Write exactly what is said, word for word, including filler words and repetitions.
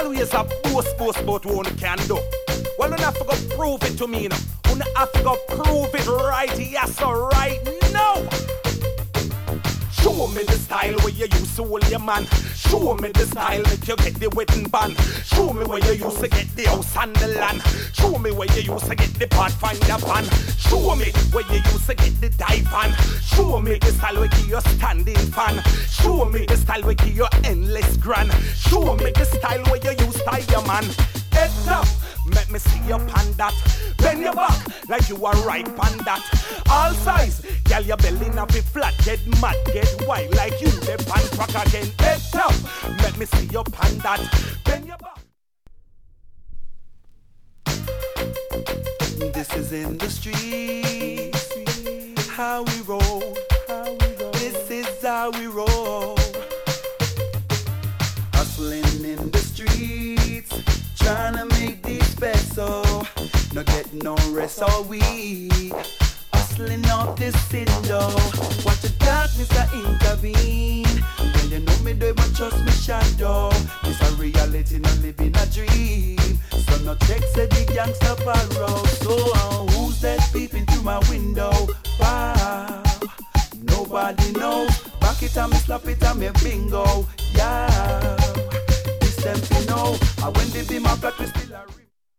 always a boast, boast about what you can do. Well, you have to go prove it to me, you know. You have to go prove it right, yes, or right now. Show me the style where you used to hold your man. Show me the style that you get the wedding band. Show me where you used to get the house and the land. Show me where you used to get the Pathfinder van. Show me where you used to get the dive van. Show me the style where you standing fan. Show me the style where you endless grand. Show me the style where you used to tie your man. Head up, make me see your pan that. Bend your back like you are right on that. All size, girl your belly not be flat. Get mad, get wild like you the pan crack again. Head up, make me see your pan that. Bend your back. This is in the streets, how we roll. This is how we roll. Hustling in the streets, trying to make this peso. No get no rest all week. Hustling off this window. Watch the darkness to intervene. When you know me, they won't trust me shadow. This a reality, not living a dream. So no check say the gangsta parole. So uh, who's that peeping through my window? Wow, nobody knows. Back it and me slap it and me bingo. Yeah, this them you know. I when they be my flat we still a